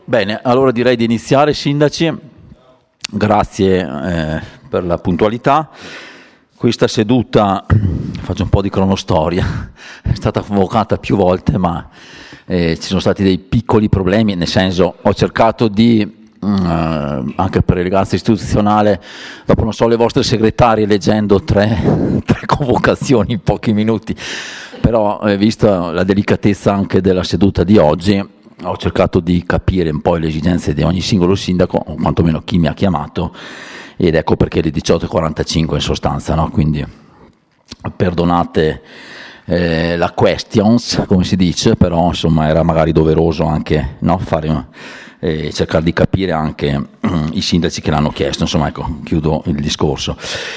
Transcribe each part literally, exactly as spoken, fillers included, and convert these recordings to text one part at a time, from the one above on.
Bene, allora direi di iniziare, sindaci. Grazie eh, per la puntualità. Questa seduta, faccio un po' di cronostoria, è stata convocata più volte, ma eh, ci sono stati dei piccoli problemi, nel senso ho cercato di Uh, anche per eleganza istituzionale, dopo non so le vostre segretarie, leggendo tre, tre convocazioni in pochi minuti, però eh, visto la delicatezza anche della seduta di oggi, ho cercato di capire un po' le esigenze di ogni singolo sindaco, o quantomeno chi mi ha chiamato, ed ecco perché le diciotto e quarantacinque in sostanza, no? Quindi perdonate eh, la questions, come si dice, però insomma era magari doveroso anche, no, fare un e cercare di capire anche i sindaci che l'hanno chiesto. Insomma, ecco, chiudo il discorso.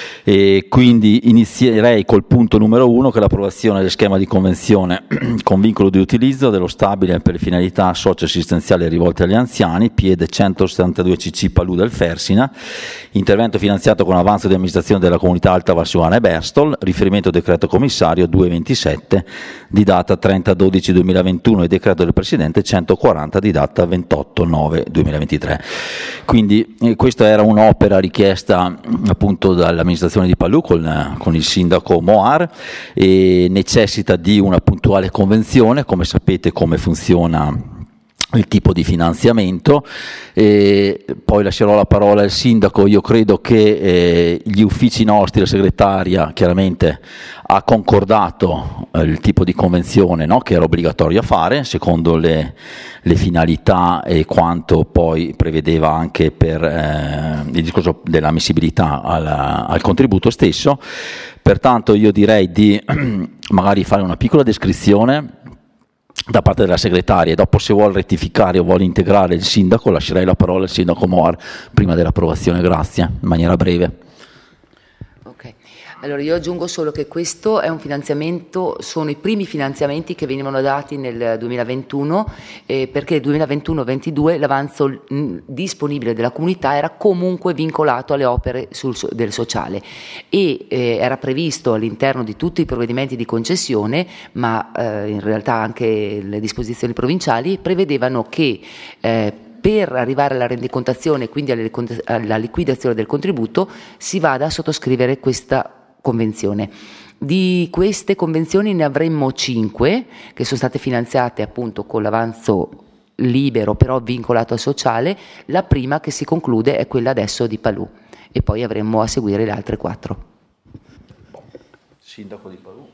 E quindi inizierei col punto numero uno, che è l'approvazione del schema di convenzione con vincolo di utilizzo dello stabile per le finalità socio-assistenziali rivolte agli anziani, piede centosettantadue C C Palù del Fersina, intervento finanziato con avanzo di amministrazione della comunità Alta Valsugana e Berstol, riferimento al decreto commissario duecentoventisette di data trenta dodici duemilaventuno e decreto del Presidente centoquaranta di data ventotto nove duemilaventitré. Quindi eh, questa era un'opera richiesta appunto dall'amministrazione di Palù con, con il sindaco Moar e necessita di una puntuale convenzione. Come sapete come funziona il tipo di finanziamento, e poi lascerò la parola al sindaco. Io credo che eh, gli uffici nostri, la segretaria chiaramente ha concordato eh, il tipo di convenzione, no, che era obbligatorio a fare secondo le, le finalità e quanto poi prevedeva anche per eh, il discorso dell'ammissibilità alla, al contributo stesso. Pertanto io direi di magari fare una piccola descrizione da parte della segretaria, e dopo se vuole rettificare o vuole integrare il sindaco lascerei la parola al sindaco Moar prima dell'approvazione. Grazie, in maniera breve. Ok, allora io aggiungo solo che questo è un finanziamento, sono i primi finanziamenti che venivano dati nel duemilaventuno, eh, perché nel duemilaventuno ventidue l'avanzo mh, disponibile della comunità era comunque vincolato alle opere sul, del sociale e eh, era previsto all'interno di tutti i provvedimenti di concessione, ma eh, in realtà anche le disposizioni provinciali prevedevano che eh, per arrivare alla rendicontazione e quindi alla liquidazione del contributo si vada a sottoscrivere questa convenzione. Di queste convenzioni ne avremmo cinque che sono state finanziate appunto con l'avanzo libero però vincolato al sociale. La prima che si conclude è quella adesso di Palù e poi avremmo a seguire le altre quattro. Sindaco di Palù.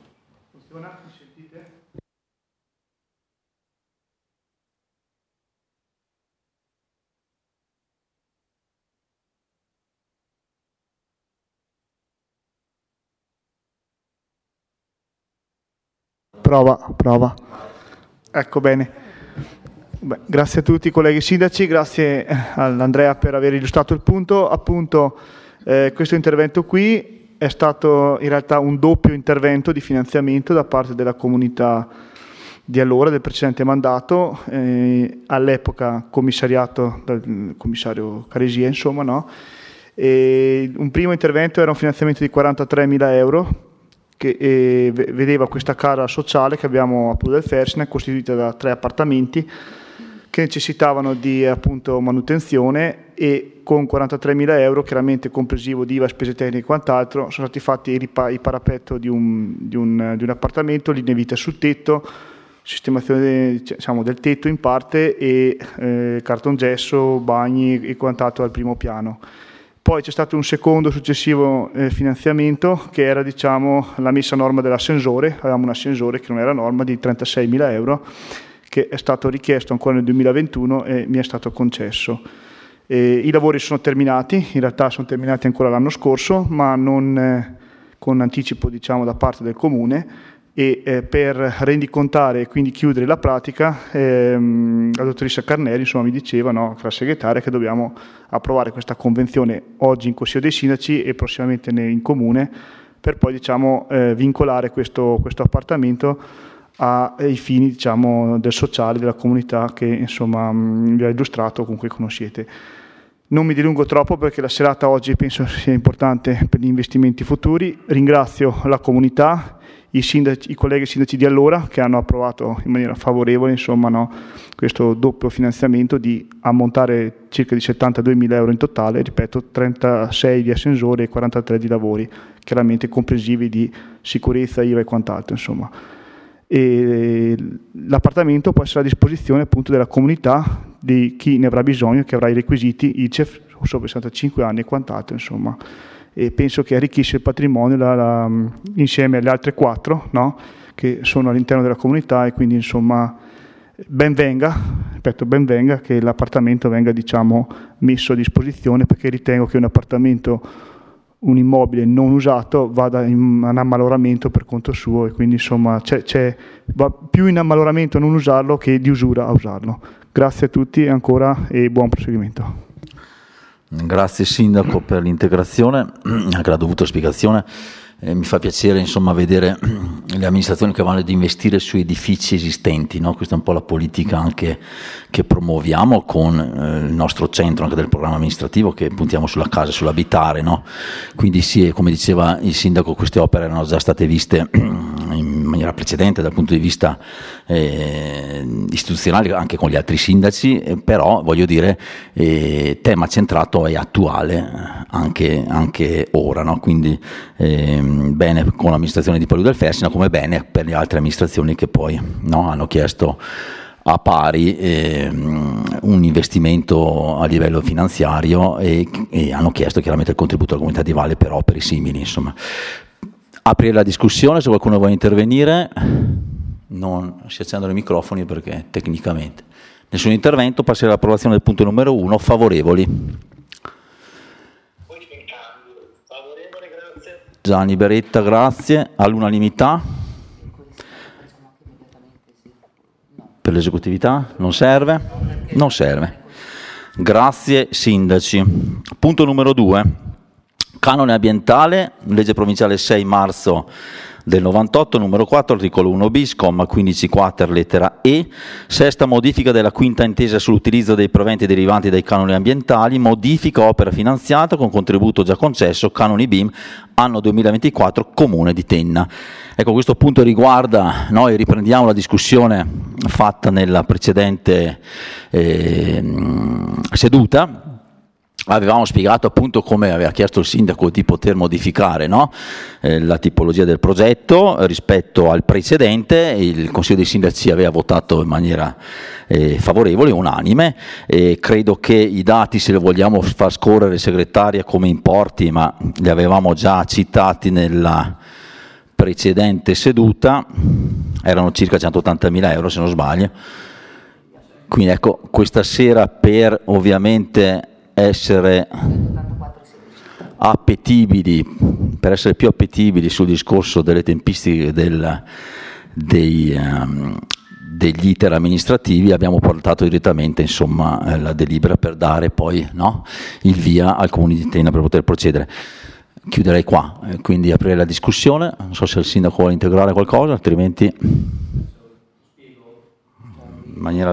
Prova, prova. Ecco, bene. Beh, grazie a tutti i colleghi sindaci, grazie all'Andrea per aver illustrato il punto. Appunto, eh, questo intervento qui è stato in realtà un doppio intervento di finanziamento da parte della comunità di allora, del precedente mandato, eh, all'epoca commissariato dal commissario Caresia, insomma, no? E un primo intervento era un finanziamento di quarantatremila euro, che eh, vedeva questa casa sociale che abbiamo a Palù del Fersina, costituita da tre appartamenti che necessitavano di appunto manutenzione, e con quarantatremila euro, chiaramente compresivo di I V A, spese tecniche e quant'altro, sono stati fatti il parapetto di un, di un, di un appartamento, linee vita sul tetto, sistemazione diciamo, del tetto in parte e eh, cartongesso, bagni e quant'altro al primo piano. Poi c'è stato un secondo successivo eh, finanziamento che era diciamo, la messa a norma dell'ascensore. Avevamo un ascensore che non era norma di trentaseimila euro, che è stato richiesto ancora nel duemilaventuno e mi è stato concesso. E i lavori sono terminati, in realtà sono terminati ancora l'anno scorso, ma non eh, con anticipo diciamo, da parte del Comune, e eh, per rendicontare e quindi chiudere la pratica ehm, la dottoressa Carneri insomma, mi diceva, no, la segretaria, che dobbiamo approvare questa convenzione oggi in Consiglio dei Sindaci e prossimamente in Comune, per poi diciamo, eh, vincolare questo, questo appartamento ai fini diciamo, del sociale, della comunità che insomma, vi ho illustrato, comunque conoscete. Non mi dilungo troppo perché la serata oggi penso sia importante per gli investimenti futuri. Ringrazio la comunità, i, sindaci, i colleghi sindaci di allora che hanno approvato in maniera favorevole insomma, no, questo doppio finanziamento di ammontare circa di settantaduemila euro in totale, ripeto trentasei di ascensori e quarantatré di lavori, chiaramente comprensivi di sicurezza, I V A e quant'altro. Insomma. E l'appartamento può essere a disposizione appunto della comunità, di chi ne avrà bisogno, che avrà i requisiti I C E F sopra i sessantacinque anni e quant'altro. Insomma. E penso che arricchisce il patrimonio la, la, insieme alle altre quattro, no? Che sono all'interno della comunità, e quindi insomma ben venga, ripeto ben venga che l'appartamento venga diciamo messo a disposizione, perché ritengo che un appartamento, un immobile non usato vada in ammaloramento per conto suo, e quindi insomma c'è, c'è, va più in ammaloramento a non usarlo che di usura a usarlo. Grazie a tutti ancora e buon proseguimento. Grazie Sindaco per l'integrazione, anche la dovuta spiegazione. Eh, mi fa piacere insomma vedere le amministrazioni che vanno ad investire su edifici esistenti, no? Questa è un po' la politica anche che promuoviamo con eh, il nostro centro anche del programma amministrativo, che puntiamo sulla casa, sull'abitare, no? Quindi sì, come diceva il Sindaco, queste opere erano già state viste in maniera precedente dal punto di vista eh, istituzionale anche con gli altri sindaci, eh, però voglio dire eh, tema centrato e attuale anche, anche ora, no? Quindi eh, bene con l'amministrazione di Paludi del Fersina, come bene per le altre amministrazioni che poi no, hanno chiesto a pari eh, un investimento a livello finanziario e, e hanno chiesto chiaramente il contributo della comunità di Valle per opere simili. Insomma. Aprire la discussione, se qualcuno vuole intervenire, non si accendono i microfoni perché tecnicamente nessun intervento. Passerà all'approvazione del punto numero uno. Favorevoli? Gianni Beretta, grazie. All'unanimità? Per l'esecutività? Non serve? Non serve. Grazie Sindaci. Punto numero due. Canone ambientale, legge provinciale sei marzo del novantotto, numero quattro, articolo uno bis, comma quindici quater, lettera E, sesta modifica della quinta intesa sull'utilizzo dei proventi derivanti dai canoni ambientali, modifica opera finanziata con contributo già concesso, canoni B I M, anno duemilaventiquattro, Comune di Tenna. Ecco, questo punto riguarda, noi riprendiamo la discussione fatta nella precedente eh, seduta. Avevamo spiegato appunto come aveva chiesto il Sindaco di poter modificare no? eh, la tipologia del progetto rispetto al precedente. Il Consiglio dei Sindaci aveva votato in maniera eh, favorevole, unanime, e credo che i dati, se li vogliamo far scorrere segretaria come importi, ma li avevamo già citati nella precedente seduta, erano circa centottantamila euro se non sbaglio. Quindi ecco, questa sera per ovviamente essere appetibili, per essere più appetibili sul discorso delle tempistiche del, dei, um, degli iter amministrativi, abbiamo portato direttamente insomma eh, la delibera per dare poi no, il via al Comune di Tenna per poter procedere. Chiuderei qua, eh, quindi aprire la discussione, non so se il Sindaco vuole integrare qualcosa, altrimenti in maniera...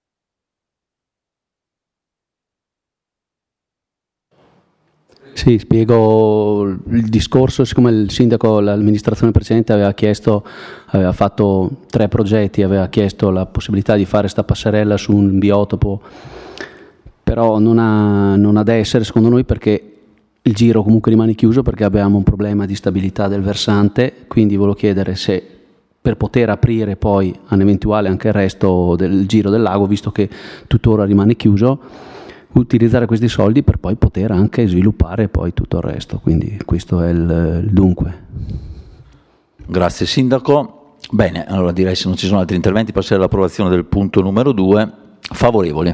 Sì, spiego il discorso. Siccome il sindaco, l'amministrazione precedente aveva chiesto, aveva fatto tre progetti, aveva chiesto la possibilità di fare sta passerella su un biotopo, però non ha, non ha da essere secondo noi, perché il giro comunque rimane chiuso perché abbiamo un problema di stabilità del versante. Quindi volevo chiedere se per poter aprire poi all'eventuale anche il resto del giro del lago, visto che tuttora rimane chiuso, utilizzare questi soldi per poi poter anche sviluppare poi tutto il resto. Quindi questo è il, il dunque. Grazie Sindaco. Bene, allora direi, se non ci sono altri interventi, passare all'approvazione del punto numero due. Favorevoli?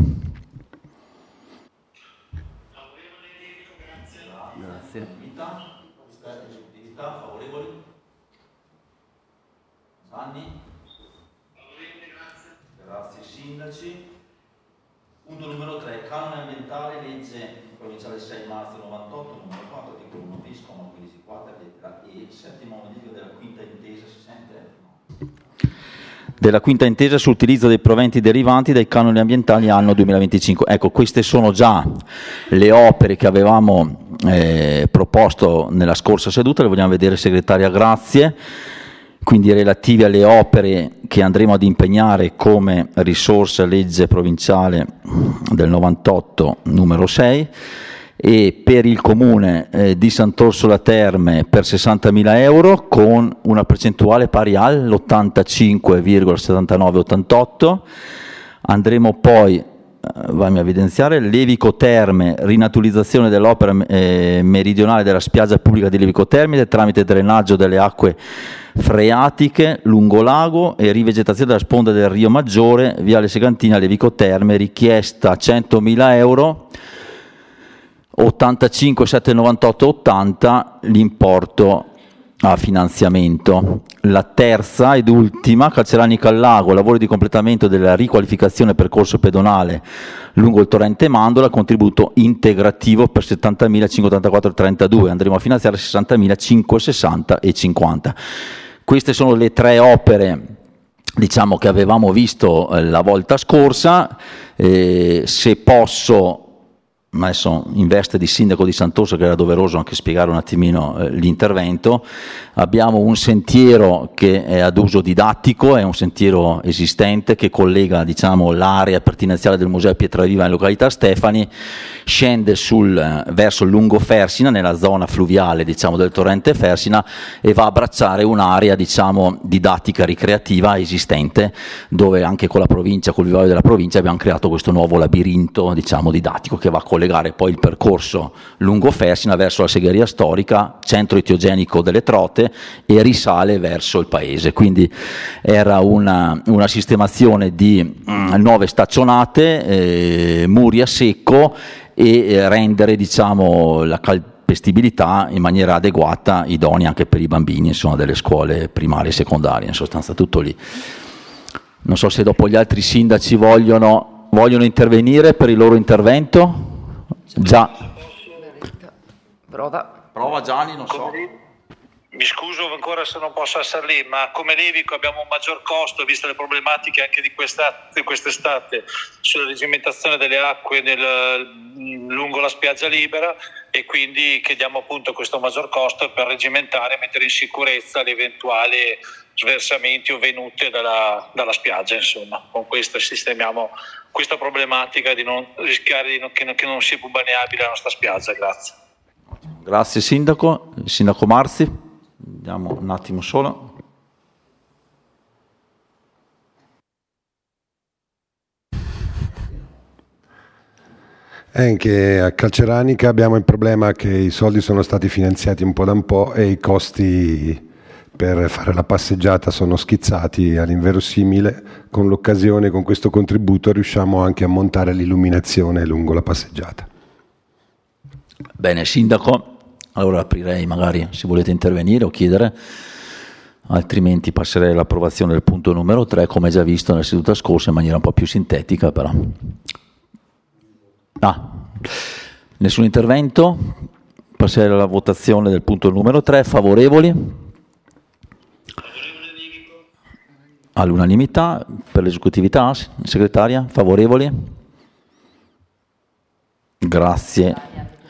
Grazie. Favorevoli? Gianni? Grazie Sindaci. Punto numero tre, canone ambientale, legge provinciale sei marzo novantotto, numero quattro, articolo uno bis, comma quindici quater, lettera E, settima modifica della quinta intesa, si sente? Della quinta intesa sull'utilizzo dei proventi derivanti dai canoni ambientali anno duemilaventicinque. Ecco, queste sono già le opere che avevamo eh, proposto nella scorsa seduta, le vogliamo vedere segretaria, grazie. quindi relativi alle opere che andremo ad impegnare come risorsa legge provinciale del novantotto numero sei, e per il comune eh, di Sant'Orsola Terme per sessantamila euro con una percentuale pari all'ottantacinque virgola settantanove ottantotto. Andremo poi, eh, vammi a evidenziare, Levico Terme, rinaturalizzazione dell'opera eh, meridionale della spiaggia pubblica di Levico Termine tramite drenaggio delle acque freatiche lungo lago e rivegetazione della sponda del Rio Maggiore, Viale Segantina, Levico Terme, richiesta centomila euro, ottantacinque settecentonovantotto ottanta l'importo a finanziamento. La terza ed ultima, Calceranica al Lago, lavori di completamento della riqualificazione percorso pedonale lungo il torrente Mandola, contributo integrativo per settantamila cinquecentottantaquattro virgola trentadue, andremo a finanziare sessantamila cinquecentosessanta e cinquanta. Queste sono le tre opere, diciamo, che avevamo visto eh, la volta scorsa. Eh, se posso, adesso in veste di sindaco di Sant'Orsola, che era doveroso anche spiegare un attimino eh, l'intervento, abbiamo un sentiero che è ad uso didattico, è un sentiero esistente che collega, diciamo, l'area pertinenziale del Museo Pietraviva in località Stefani, scende sul, verso il lungo Fersina, nella zona fluviale, diciamo, del torrente Fersina, e va a abbracciare un'area, diciamo, didattica ricreativa esistente, dove anche con la provincia, col vivaio della provincia, abbiamo creato questo nuovo labirinto, diciamo, didattico che va a collegare poi il percorso lungo Fersina verso la segheria storica, centro etiogenico delle Trote, e risale verso il paese. Quindi era una, una sistemazione di mh, nuove staccionate, eh, muri a secco, e eh, rendere, diciamo, la calpestibilità in maniera adeguata, idonea anche per i bambini, insomma, delle scuole primarie e secondarie, in sostanza tutto lì. Non so se dopo gli altri sindaci vogliono, vogliono intervenire per il loro intervento. Già. Prova. Prova Gianni, non so. Mi scuso ancora se non posso essere lì, ma come Levico abbiamo un maggior costo, viste le problematiche anche di, questa, di quest'estate sulla regimentazione delle acque nel, lungo la spiaggia libera, e quindi chiediamo appunto questo maggior costo per regimentare e mettere in sicurezza le eventuali sversamenti o venute dalla, dalla spiaggia. Insomma, con questo sistemiamo questa problematica di non rischiare di non, che, non, che non sia più balneabile la nostra spiaggia. Grazie. Grazie Sindaco. Il Sindaco Marzi. Andiamo un attimo solo. Anche a Calceranica abbiamo il problema che i soldi sono stati finanziati un po' da un po' e i costi per fare la passeggiata sono schizzati all'inverosimile. Con l'occasione, con questo contributo, riusciamo anche a montare l'illuminazione lungo la passeggiata. Bene, Sindaco. Allora aprirei, magari, se volete intervenire o chiedere, altrimenti passerei all'approvazione del punto numero tre, come già visto nella seduta scorsa, in maniera un po' più sintetica, però. Ah, nessun intervento? Passerei alla votazione del punto numero tre. Favorevoli? All'unanimità. Per l'esecutività, segretaria? Favorevoli? Grazie.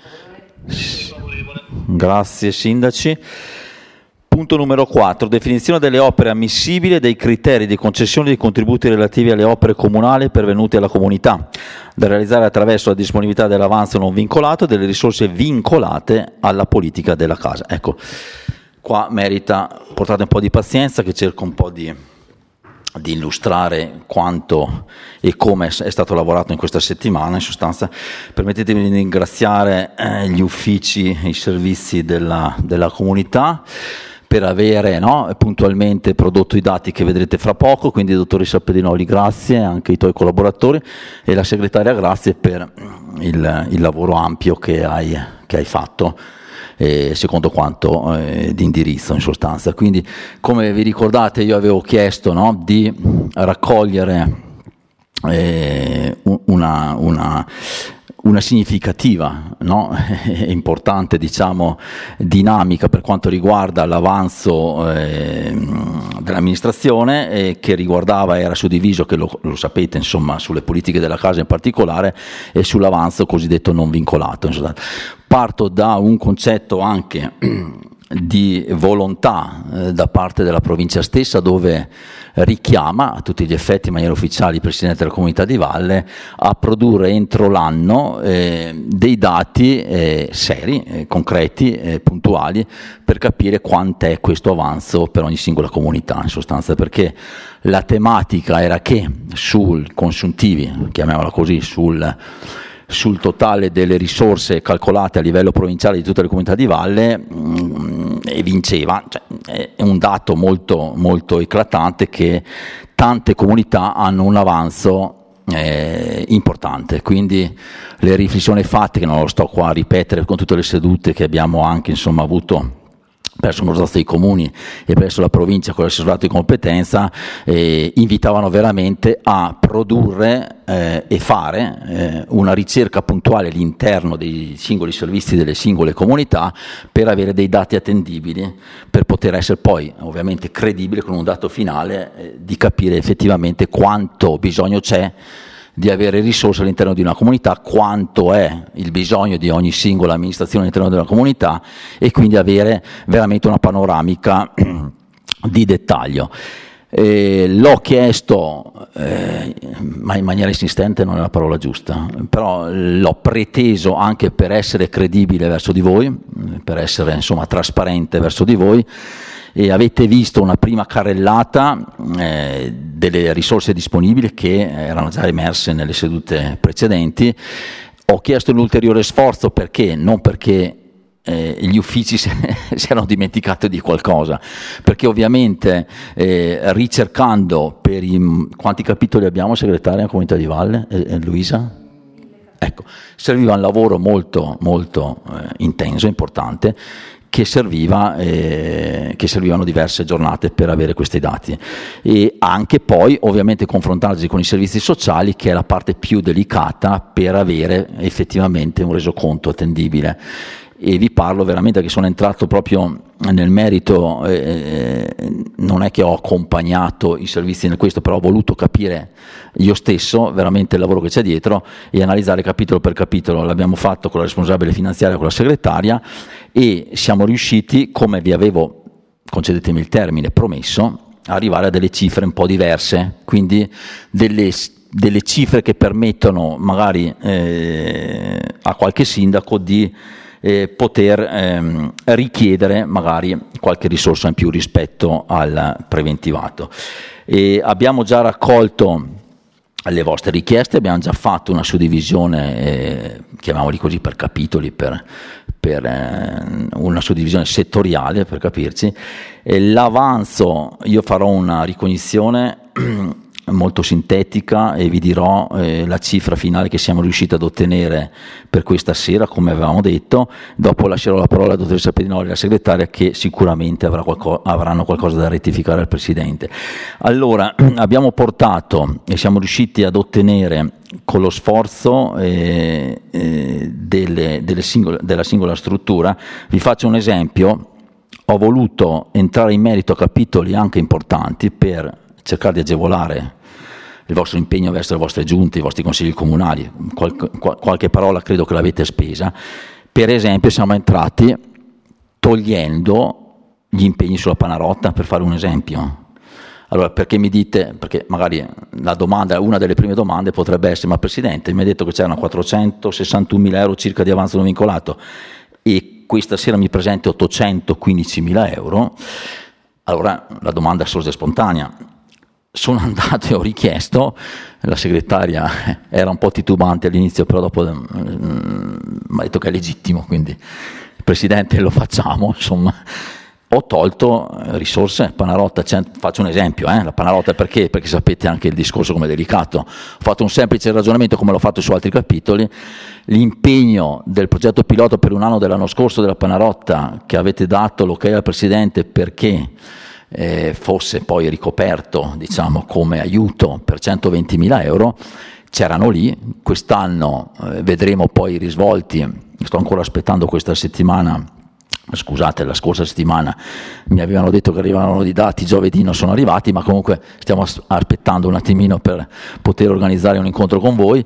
Grazie Sindaci. Punto numero quattro, definizione delle opere ammissibili e dei criteri di concessione dei contributi relativi alle opere comunali pervenute alla comunità, da realizzare attraverso la disponibilità dell'avanzo non vincolato e delle risorse vincolate alla politica della casa. Ecco, qua merita, portate un po' di pazienza, che cerco un po' di... di illustrare quanto e come è stato lavorato in questa settimana. In sostanza, permettetemi di ringraziare eh, gli uffici, i servizi della, della comunità per avere, no, puntualmente prodotto i dati che vedrete fra poco, quindi dottoressa Pedinoli grazie, anche i tuoi collaboratori, e la segretaria grazie per il, il lavoro ampio che hai, che hai fatto. Eh, secondo quanto eh, di indirizzo, in sostanza. Quindi, come vi ricordate, io avevo chiesto, no, di raccogliere eh, una, una, una significativa, no, importante, diciamo, dinamica per quanto riguarda l'avanzo eh, dell'amministrazione, eh, che riguardava, era suddiviso, che lo, lo sapete, insomma, sulle politiche della casa in particolare e sull'avanzo cosiddetto non vincolato. Parto da un concetto anche di volontà eh, da parte della provincia stessa, dove richiama a tutti gli effetti in maniera ufficiale il Presidente della Comunità di Valle a produrre entro l'anno eh, dei dati eh, seri, eh, concreti, eh, puntuali, per capire quant'è questo avanzo per ogni singola comunità, in sostanza, perché la tematica era che sul consuntivi, chiamiamola così, sul sul totale delle risorse calcolate a livello provinciale di tutte le comunità di valle mh, e vinceva, cioè, è un dato molto, molto eclatante che tante comunità hanno un avanzo eh, importante, quindi le riflessioni fatte, che non lo sto qua a ripetere con tutte le sedute che abbiamo anche insomma avuto presso il Consorzio dei Comuni e presso la provincia con l'assessorato di competenza, eh, invitavano veramente a produrre eh, e fare eh, una ricerca puntuale all'interno dei singoli servizi delle singole comunità per avere dei dati attendibili, per poter essere poi ovviamente credibile con un dato finale eh, di capire effettivamente quanto bisogno c'è di avere risorse all'interno di una comunità, quanto è il bisogno di ogni singola amministrazione all'interno della comunità, e quindi avere veramente una panoramica di dettaglio. Eh, l'ho chiesto, eh, ma in maniera insistente non è la parola giusta, però l'ho preteso anche per essere credibile verso di voi, per essere insomma trasparente verso di voi, e avete visto una prima carrellata eh, delle risorse disponibili che erano già emerse nelle sedute precedenti. Ho chiesto un ulteriore sforzo perché, non perché eh, gli uffici si, si erano dimenticati di qualcosa, perché ovviamente eh, ricercando per i, quanti capitoli abbiamo, segretaria Comunità di Valle, eh, eh, Luisa? Ecco, serviva un lavoro molto, molto eh, intenso, importante, che serviva, eh, che servivano diverse giornate per avere questi dati, e anche poi ovviamente confrontarsi con i servizi sociali, che è la parte più delicata per avere effettivamente un resoconto attendibile. E vi parlo veramente che sono entrato proprio nel merito, eh, non è che ho accompagnato i servizi in questo, però ho voluto capire io stesso veramente il lavoro che c'è dietro e analizzare capitolo per capitolo. L'abbiamo fatto con la responsabile finanziaria, con la segretaria, e siamo riusciti, come vi avevo, concedetemi il termine, promesso, a arrivare a delle cifre un po' diverse, quindi delle delle cifre che permettono magari eh, a qualche sindaco di eh, poter ehm, richiedere magari qualche risorsa in più rispetto al preventivato. E abbiamo già raccolto le vostre richieste, abbiamo già fatto una suddivisione, eh, chiamiamoli così, per capitoli, per, per eh, una suddivisione settoriale, per capirci. E l'avanzo, io farò una ricognizione molto sintetica e vi dirò eh, la cifra finale che siamo riusciti ad ottenere per questa sera, come avevamo detto. Dopo lascerò la parola alla dottoressa Pedinoli, la segretaria, che sicuramente avrà qualco, avranno qualcosa da rettificare al Presidente. Allora, abbiamo portato e siamo riusciti ad ottenere, con lo sforzo eh, eh, delle, delle singole, della singola struttura, vi faccio un esempio. Ho voluto entrare in merito a capitoli anche importanti per cercare di agevolare il vostro impegno verso le vostre giunte, i vostri consigli comunali. Qual, qual, qualche parola credo che l'avete spesa. Per esempio siamo entrati togliendo gli impegni sulla Panarotta, per fare un esempio. Allora, perché mi dite, perché magari la domanda, una delle prime domande potrebbe essere: ma Presidente, mi ha detto che c'erano quattrocentosessantunomila euro circa di avanzo non vincolato e questa sera mi presenti ottocentoquindicimila euro. Allora la domanda sorge spontanea. Sono andato e ho richiesto, la segretaria era un po' titubante all'inizio, però dopo mm, mi ha detto che è legittimo, quindi Presidente lo facciamo, insomma. Ho tolto risorse, Panarotta, faccio un esempio, eh, la Panarotta perché? Perché sapete anche il discorso come è delicato. Ho fatto un semplice ragionamento, come l'ho fatto su altri capitoli. L'impegno del progetto pilota per un anno dell'anno scorso della Panarotta, che avete dato l'ok al Presidente perché Eh, fosse poi ricoperto, diciamo, come aiuto per centoventimila euro, c'erano lì. Quest'anno eh, vedremo poi i risvolti. Sto ancora aspettando questa settimana, scusate, la scorsa settimana mi avevano detto che arrivavano i dati, giovedì non sono arrivati, ma comunque stiamo aspettando un attimino per poter organizzare un incontro con voi.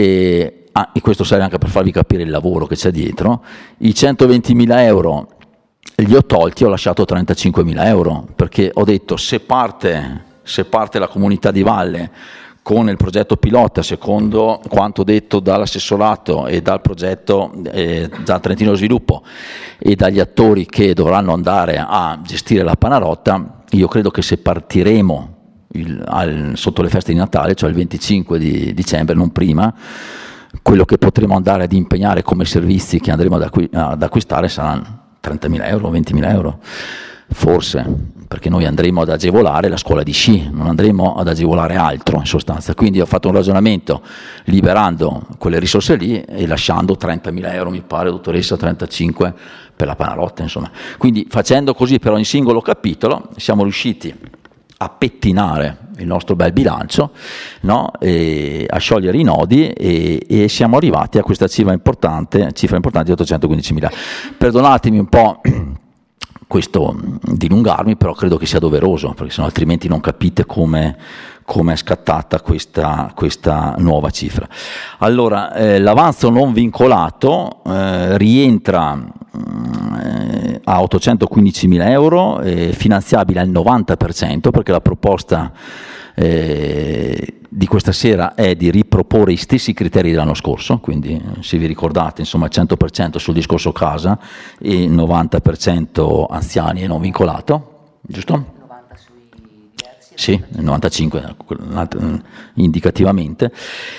E, ah, e questo serve anche per farvi capire il lavoro che c'è dietro. I centoventimila euro gli ho tolti, ho lasciato trentacinquemila euro, perché ho detto se parte, se parte la comunità di valle con il progetto pilota, secondo quanto detto dall'assessorato e dal progetto eh, dal Trentino Sviluppo e dagli attori che dovranno andare a gestire la Panarotta, io credo che se partiremo il, al, sotto le feste di Natale, cioè il venticinque di dicembre, non prima, quello che potremo andare ad impegnare come servizi che andremo ad, acqu- ad acquistare saranno trentamila euro, ventimila euro, forse, perché noi andremo ad agevolare la scuola di sci, non andremo ad agevolare altro in sostanza. Quindi ho fatto un ragionamento liberando quelle risorse lì e lasciando trentamila euro, mi pare, dottoressa, trentacinque per la Panarotta, insomma. Quindi facendo così per ogni singolo capitolo siamo riusciti a pettinare il nostro bel bilancio, no? E a sciogliere i nodi e, e siamo arrivati a questa cifra importante, cifra importante di ottocentoquindicimila. Perdonatemi un po' questo dilungarmi, però credo che sia doveroso, perché sennò altrimenti non capite come, come è scattata questa, questa nuova cifra. Allora, eh, l'avanzo non vincolato eh, rientra eh, a ottocentoquindicimila euro, eh, finanziabile al novanta per cento, perché la proposta eh, di questa sera è di riproporre i stessi criteri dell'anno scorso, quindi se vi ricordate, insomma, cento per cento sul discorso casa e novanta per cento anziani e non vincolato, giusto? novanta sui terzi? Sì, novantacinque indicativamente.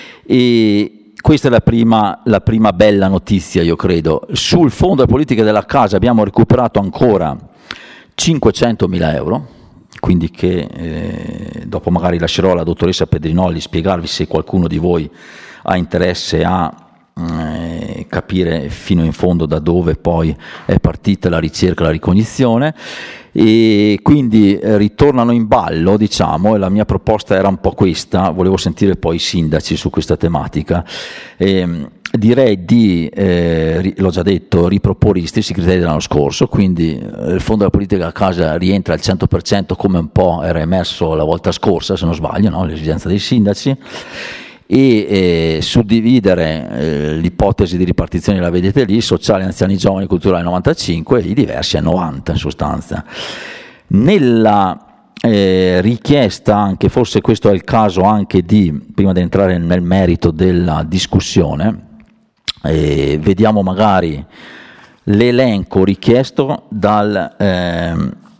E questa è la prima, la prima bella notizia, io credo. Sul fondo della politica della casa abbiamo recuperato ancora cinquecentomila euro, quindi che eh, dopo magari lascerò alla dottoressa Pedrinoli spiegarvi se qualcuno di voi ha interesse a eh, capire fino in fondo da dove poi è partita la ricerca, la ricognizione, e quindi eh, ritornano in ballo, diciamo, e la mia proposta era un po' questa, volevo sentire poi i sindaci su questa tematica. E, direi di, eh, l'ho già detto, riproporre gli stessi criteri dell'anno scorso, quindi eh, il fondo della politica a casa rientra al cento per cento come un po' era emerso la volta scorsa, se non sbaglio, no? L'esigenza dei sindaci, e eh, suddividere eh, l'ipotesi di ripartizione, la vedete lì, sociale, anziani, giovani, culturale novantacinque e i diversi a novanta in sostanza. Nella Eh, richiesta anche, forse questo è il caso anche di, prima di entrare nel merito della discussione, eh, vediamo magari l'elenco richiesto dal eh,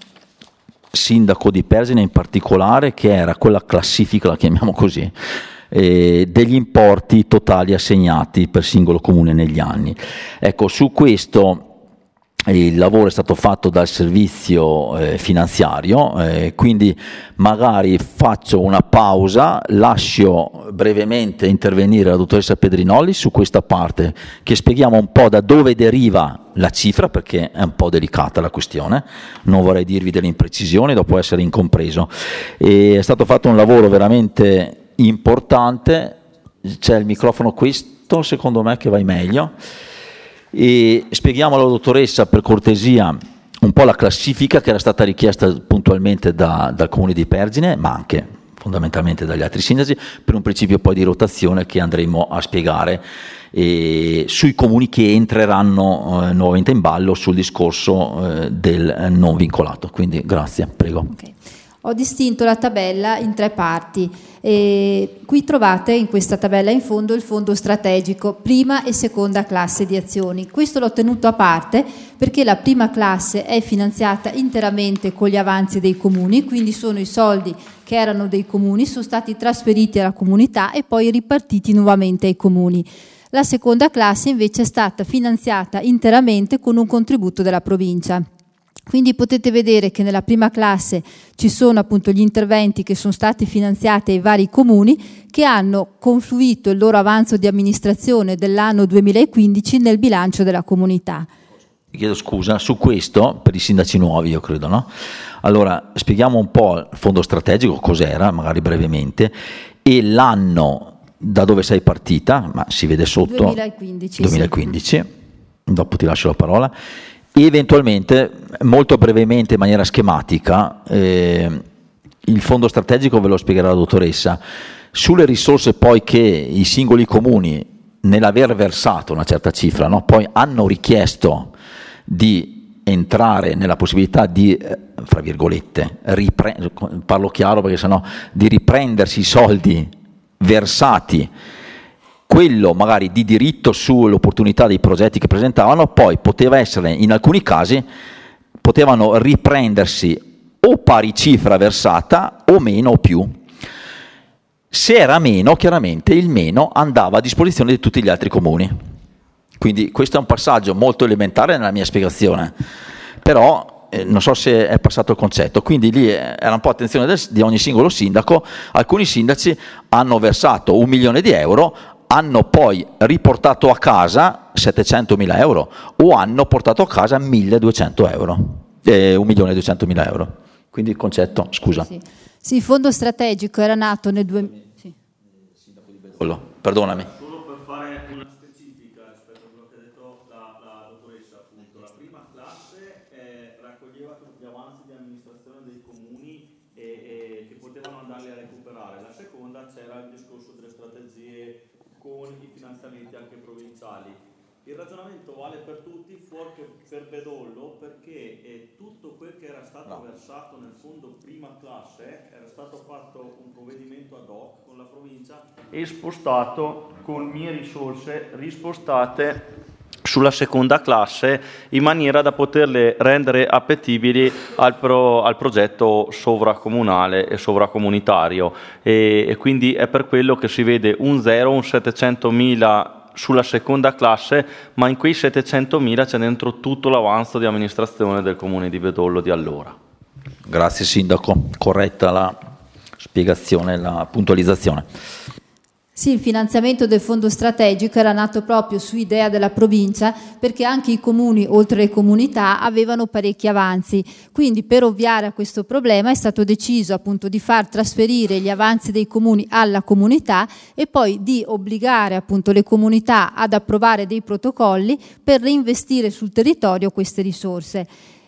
sindaco di Persine in particolare, che era quella classifica, la chiamiamo così, eh, degli importi totali assegnati per singolo comune negli anni. Ecco, su questo il lavoro è stato fatto dal servizio eh, finanziario, eh, quindi magari faccio una pausa, lascio brevemente intervenire la dottoressa Pedrinoli su questa parte, che spieghiamo un po' da dove deriva la cifra, perché è un po' delicata la questione, non vorrei dirvi delle imprecisioni, dopo essere incompreso. E è stato fatto un lavoro veramente importante, c'è il microfono questo, secondo me che vai meglio. E spieghiamo alla dottoressa per cortesia un po' la classifica che era stata richiesta puntualmente da, dal Comune di Pergine, ma anche fondamentalmente dagli altri sindaci, per un principio poi di rotazione che andremo a spiegare eh, sui comuni che entreranno eh, nuovamente in ballo sul discorso eh, del non vincolato. Quindi grazie, prego. Okay. Ho distinto la tabella in tre parti. E qui trovate in questa tabella in fondo il fondo strategico, prima e seconda classe di azioni. Questo l'ho tenuto a parte perché la prima classe è finanziata interamente con gli avanzi dei comuni, quindi sono i soldi che erano dei comuni, sono stati trasferiti alla comunità e poi ripartiti nuovamente ai comuni. La seconda classe invece è stata finanziata interamente con un contributo della provincia. Quindi potete vedere che nella prima classe ci sono appunto gli interventi che sono stati finanziati ai vari comuni, che hanno confluito il loro avanzo di amministrazione dell'anno duemilaquindici nel bilancio della comunità. Chiedo scusa, su questo, per i sindaci nuovi io credo, no? Allora, spieghiamo un po' il fondo strategico, cos'era, magari brevemente, e l'anno da dove sei partita, ma si vede sotto duemilaquindici. duemilaquindici, sì. Dopo ti lascio la parola. E eventualmente, molto brevemente, in maniera schematica, eh, il fondo strategico ve lo spiegherà la dottoressa. Sulle risorse poi che i singoli comuni, nell'aver versato una certa cifra, no, poi hanno richiesto di entrare nella possibilità di, eh, fra virgolette, ripre- parlo chiaro perché sennò, di riprendersi i soldi versati, quello magari di diritto sull'opportunità dei progetti che presentavano, poi poteva essere, in alcuni casi, potevano riprendersi o pari cifra versata o meno o più. Se era meno, chiaramente il meno andava a disposizione di tutti gli altri comuni. Quindi questo è un passaggio molto elementare nella mia spiegazione, però eh, non so se è passato il concetto. Quindi lì era un po' attenzione del, di ogni singolo sindaco. Alcuni sindaci hanno versato un milione di euro, hanno poi riportato a casa settecentomila euro o hanno portato a casa milleduecento euro, eh, un milione e duecentomila euro. Quindi il concetto, scusa. Sì. Sì, il fondo strategico era nato nel duemila. Sì. Perdonami. Solo per fare una specifica rispetto a quello che ha detto la, la dottoressa, appunto, la prima classe eh, raccoglieva tutti gli avanzi di amministrazione dei comuni e, e che potevano andarli a recuperare. La seconda c'era il discorso delle strategie con i finanziamenti anche provinciali. Il ragionamento vale per tutti, fuori che per Bedollo, perché eh, tutto quel che era stato no. versato nel fondo prima classe era stato fatto un provvedimento ad hoc con la provincia e spostato con mie risorse rispostate sulla seconda classe in maniera da poterle rendere appetibili al, pro, al progetto sovracomunale e sovracomunitario e, e quindi è per quello che si vede un zero, un settecentomila sulla seconda classe, ma in quei settecentomila c'è dentro tutto l'avanzo di amministrazione del comune di Bedollo di allora. Grazie Sindaco, corretta la spiegazione, la puntualizzazione. Sì, il finanziamento del fondo strategico era nato proprio su idea della provincia, perché anche i comuni, oltre le comunità, avevano parecchi avanzi. Quindi per ovviare a questo problema è stato deciso appunto di far trasferire gli avanzi dei comuni alla comunità e poi di obbligare appunto le comunità ad approvare dei protocolli per reinvestire sul territorio queste risorse.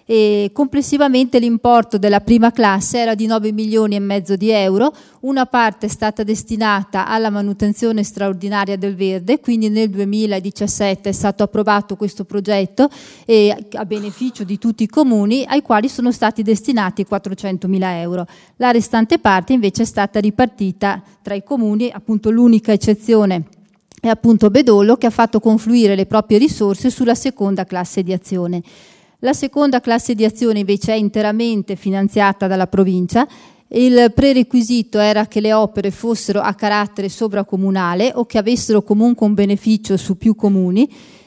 E complessivamente l'importo della prima classe era di nove milioni e mezzo di euro, una parte è stata destinata alla manutenzione straordinaria del verde, quindi nel duemiladiciassette è stato approvato questo progetto e a beneficio di tutti i comuni, ai quali sono stati destinati quattrocentomila euro. La restante parte invece è stata ripartita tra i comuni, appunto l'unica eccezione è appunto Bedollo, che ha fatto confluire le proprie risorse sulla seconda classe di azione. La seconda classe di azione invece è interamente finanziata dalla provincia. Il prerequisito era che le opere fossero a carattere sovracomunale o che avessero comunque un beneficio su più comuni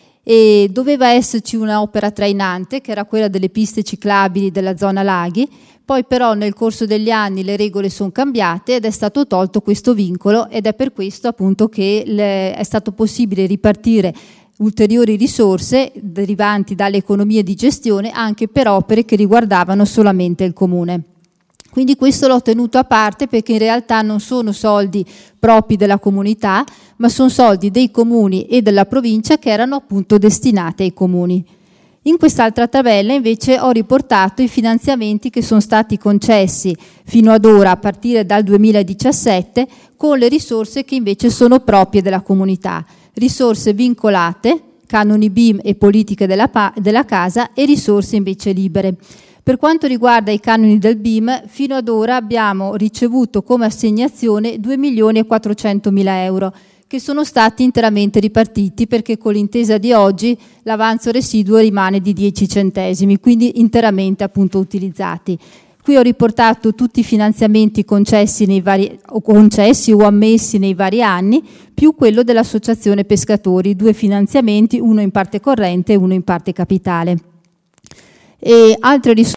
e doveva esserci un'opera trainante che era quella delle piste ciclabili della zona laghi. Poi però nel corso degli anni le regole sono cambiate ed è stato tolto questo vincolo ed è per questo appunto che le, è stato possibile ripartire ulteriori risorse derivanti dalle economie di gestione anche per opere che riguardavano solamente il comune. Quindi questo l'ho tenuto a parte perché in realtà non sono soldi propri della comunità, ma sono soldi dei comuni e della provincia che erano appunto destinati ai comuni. In quest'altra tabella invece ho riportato i finanziamenti che sono stati concessi fino ad ora a partire dal duemiladiciassette con le risorse che invece sono proprie della comunità. Risorse vincolate, canoni B I M e politiche della, della casa e risorse invece libere. Per quanto riguarda i canoni del B I M, fino ad ora abbiamo ricevuto come assegnazione due milioni e quattrocentomila euro, che sono stati interamente ripartiti perché con l'intesa di oggi l'avanzo residuo rimane di dieci centesimi, quindi interamente appunto utilizzati. Qui ho riportato tutti i finanziamenti concessi, nei vari, o concessi o ammessi nei vari anni, più quello dell'Associazione Pescatori, due finanziamenti, uno in parte corrente e uno in parte capitale. E altre risorse